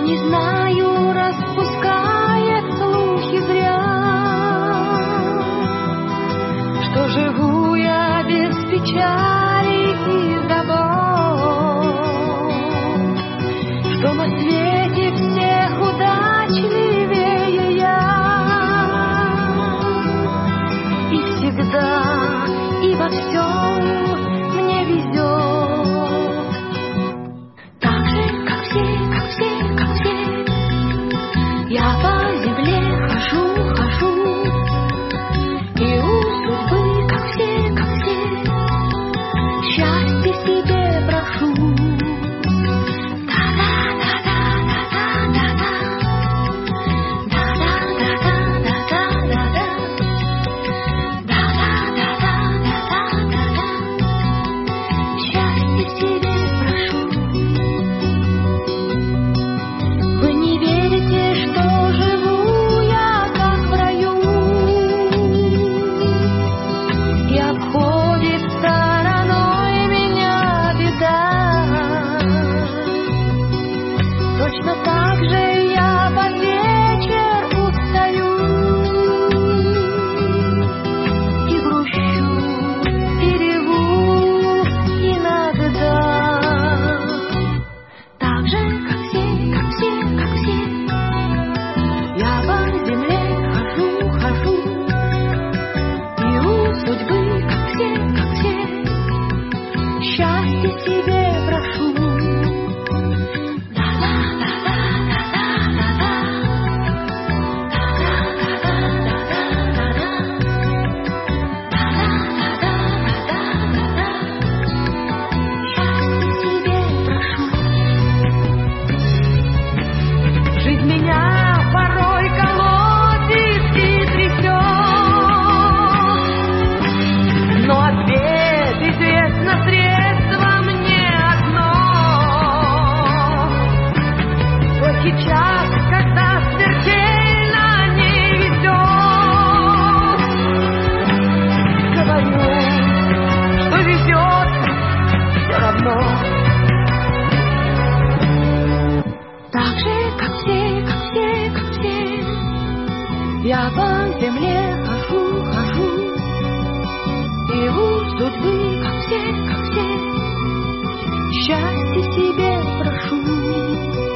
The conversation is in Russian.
Не знаю, распускает слухи зря, что живу я без печали и забот, что на свете всех удачливее я, и всегда, и во всем мне везет. Так же, как все, я по земле хожу, и у судьбы, как все, счастье себе прошу. Точно так же я под вечер устаю и грущу, и реву иногда. Так же, как все, я по земле хожу, и у судьбы, как все, счастье себе прошу. Сейчас, когда смертельно не везет, говорю, что везет все равно. Так же, как все, я по земле хожу, и у судьбы, как все, счастье себе прошу.